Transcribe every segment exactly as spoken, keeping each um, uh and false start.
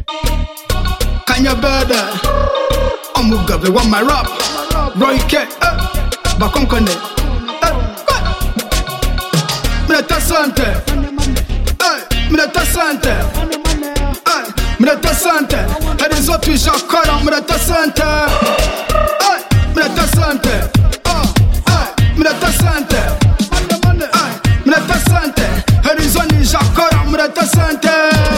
Kanya Bada, Omugabe want my rap. Roy K, Bakom Kone, Mreta Sante, Mreta Sante, Mreta Sante, Eres o tu Jacora, Mreta Sante, Mreta Sante, Mreta Sante, Mreta Sante, Eres o ni Jacora, Mreta Sante.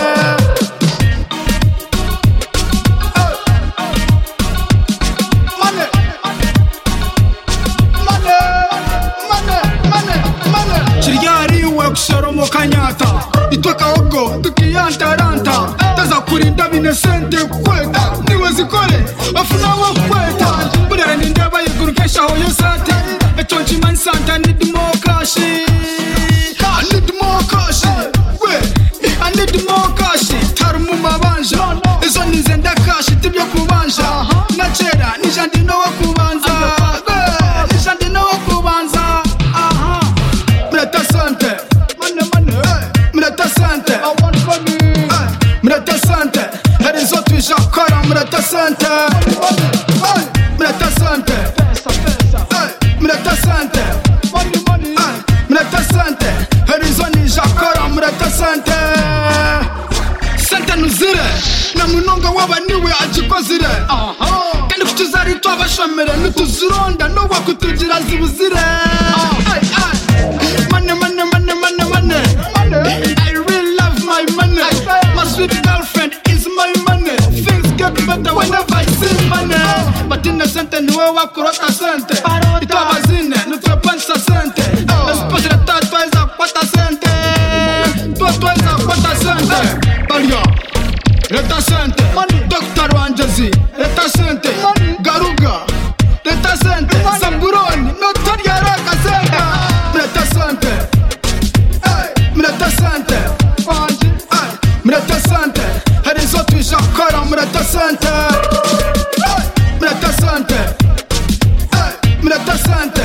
Kushoromo kanyata itweka ogo tukiyanta ranta taza kurinda binesente kweta niwe zikore afuna wo kweta burere nindaba yigurukesha ho yosate etonchi man santa need more cash I need more cash we I need more cash tarumu mabanja izo nizenda cash tibyo kubanja nachera nijandi no kubanza nijandi no kubanza aha Mreta Sante Mreta Sante, I want money. Mreta Sante, Eres o tu Jacora, Mreta Sante, Mreta Sante, Mreta Sante, Mreta Sante, Eres o ni Jacora, Mreta Sante. Sante nuzire, na munonga wabaniwe ajikozire. Kandi kutuzari twabashamere nutuzironda no wakutugira zibuzire. Money, money, money, money, money. I really love my money. My sweet girlfriend is my money. Things get better whenever I see money. But in the center, no one kurota sente. It was in it, no panza sente. Let's put it at twice a quarter sente. Twice a quarter sente. Balia, Reta Sente. Doctor Wanjazi, Reta Sente. Garuga, Reta Sente. Samburoni, no Toriaraka Sente. Reta Sente. Mreta Sante, Mreta Sante, Eres o tu Jacora, Mreta Sante, Mreta Sante, Mreta Sante.